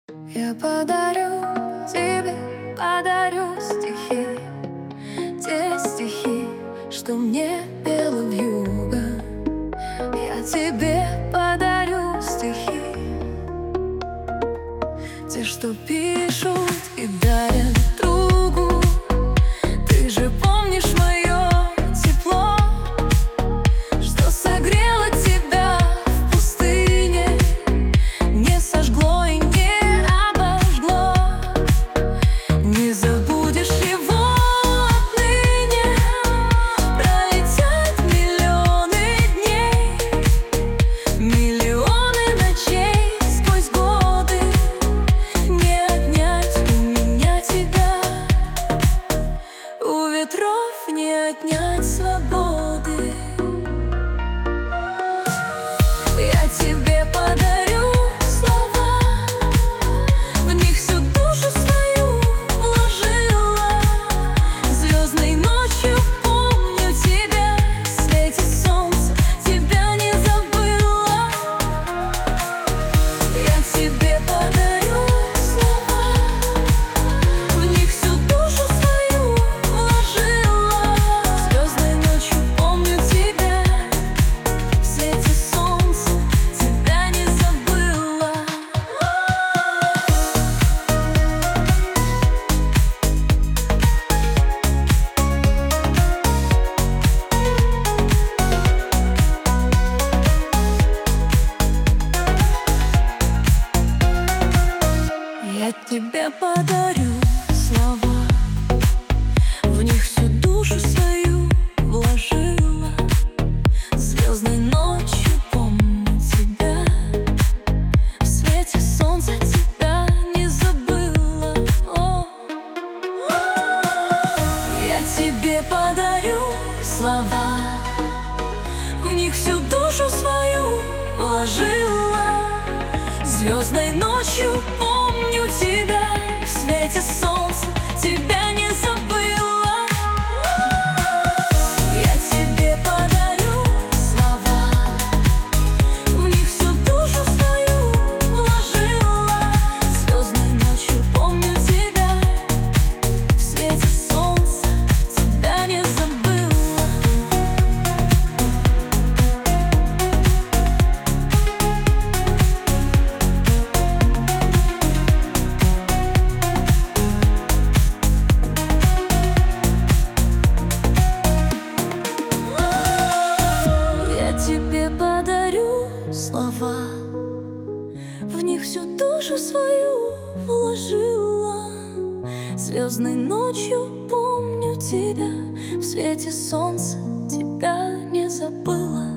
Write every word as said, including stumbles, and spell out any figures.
Я подарю тебе, подарю стихи, те стихи, что мне пела вьюга. Я тебе подарю стихи, те, что пишут и дарят другу. Ты же помнишь мое тепло, что согрело тебя в пустыне, не сожгло и не обожгло. Не забудешь его отныне. Пролетят миллионы дней, миллионы ночей сквозь годы. Не отнять у меня тебя, у ветров не отнять свободы. Я тебе подарю слова, в них всю душу свою вложила. Звездной ночью помню тебя, в свете солнца тебя не забыла. Я тебе подарю слова, в них всю душу свою вложила. Звездной ночью помню тебя, в свете солнца тебя не забыла. Я тебе подарю слова, в них всю душу свою вложила. Звездной ночью помню тебя, в свете солнца тебя не забыла. О. Я тебе подарю слова, в них всю душу свою вложила. Звездной ночью помню тебя, в свете солнца тебя не забыла. Я тебе подарю слова, в них всю душу свою вложила. Звездной ночью помню тебя, в свете солнца тебя не забыла. Я тебе подарю слова, в них всю душу свою вложила. Звездной ночью помню тебя, в свете солнца тебя не забыла.